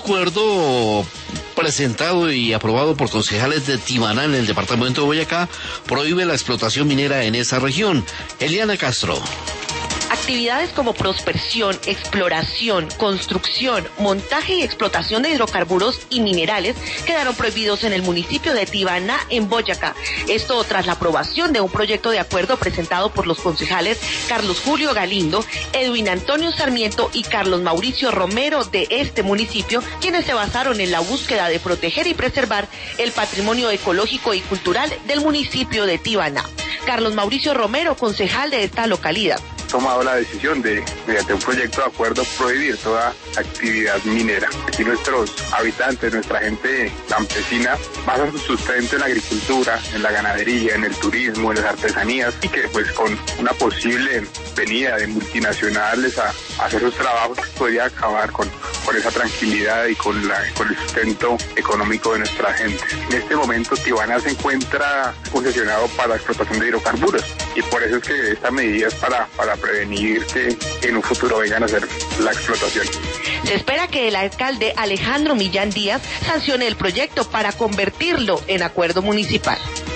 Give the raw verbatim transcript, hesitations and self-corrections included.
acuerdo presentado y aprobado por concejales de Tibaná en el departamento de Boyacá prohíbe la explotación minera en esa región. Eliana Castro. Actividades como prospersión, exploración, construcción, montaje y explotación de hidrocarburos y minerales quedaron prohibidos en el municipio de Tibaná, en Boyacá. Esto tras la aprobación de un proyecto de acuerdo presentado por los concejales Carlos Julio Galindo, Edwin Antonio Sarmiento y Carlos Mauricio Romero de este municipio, quienes se basaron en la búsqueda de proteger y preservar el patrimonio ecológico y cultural del municipio de Tibaná. Carlos Mauricio Romero, concejal de esta localidad. Tomado la decisión de, mediante un proyecto de acuerdo, prohibir toda actividad minera. Aquí nuestros habitantes, nuestra gente campesina, basan su sustento en la agricultura, en la ganadería, en el turismo, en las artesanías, y que pues con una posible venida de multinacionales a, a hacer sus trabajos, podría acabar con, con esa tranquilidad y con, la, con el sustento económico de nuestra gente. En este momento Tibaná se encuentra concesionado para la explotación de hidrocarburos, y por eso es que esta medida es para, para prevenir que en un futuro vengan a hacer la explotación. Se espera que el alcalde Alejandro Millán Díaz sancione el proyecto para convertirlo en acuerdo municipal.